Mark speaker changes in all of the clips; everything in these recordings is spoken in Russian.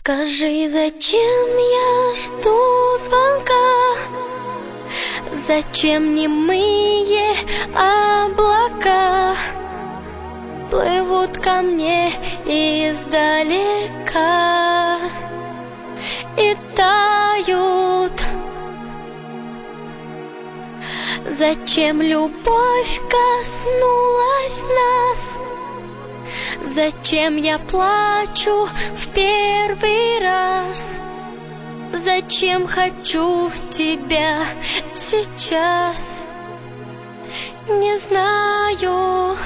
Speaker 1: Скажи, зачем я жду звонка? Зачем немые облака плывут ко мне издалека и тают? Зачем любовь коснулась нас? Зачем я плачу в первый раз? Зачем хочу тебя сейчас? Не знаю.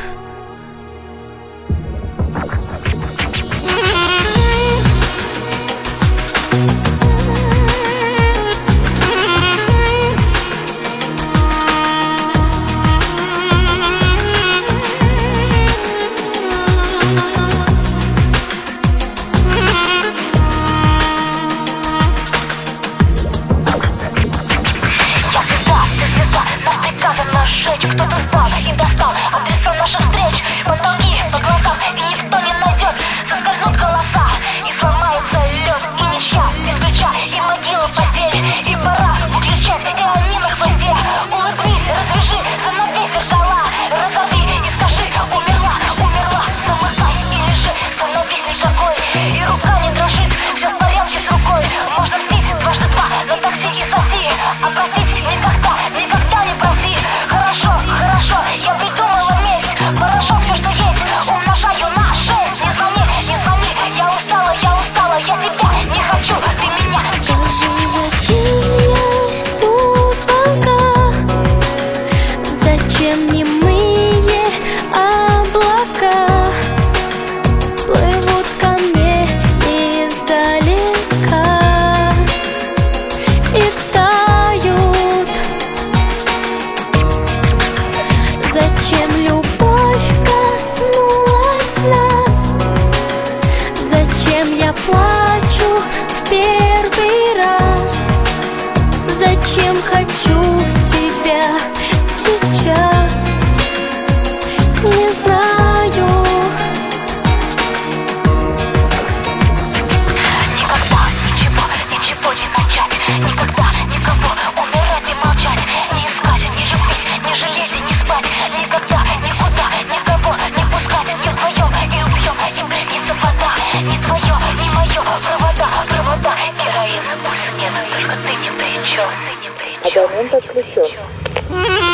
Speaker 2: Кто-то знал и достал адреса наших встреч. Потолки на глазах, и никто не найдет. Соскользнут голоса, и сломается лед. И ничья, без ключа, и могила постель. И пора выключать ионы на хвосте. Улыбнись, развяжи, занавей зеркала. Разорви и скажи, умерла, умерла. Замыкай и лежи, становись никакой. И рука не дрожит, все в порядке с рукой. Можно мстить дважды два на такси и соси. А простить никогда, никогда не проси. Хорошо, хорошо, я придумала месть. Порошок, все, что есть, умножаю на 6. Не звони, не звони, я устала, я тебя не хочу, ты меня.
Speaker 1: Скажи, зачем я жду звонка? Зачем немые облака плывут ко мне издалека и тают? Зачем любовь коснулась нас? Зачем я плачу в первый раз? Зачем хочу тебя сейчас? Не знаю.
Speaker 2: Никогда ничего, ничего не начать. Никогда никого умирать и молчать. Не искать, не любить, не жалеть и не спать. Никогда, никуда, никого не пускать. Не вдвоем и убьем, им приснится вода. Не твое, не мое, провода, провода. Героин, пульса нет, только ты ни при чем.
Speaker 3: Абонент отключен.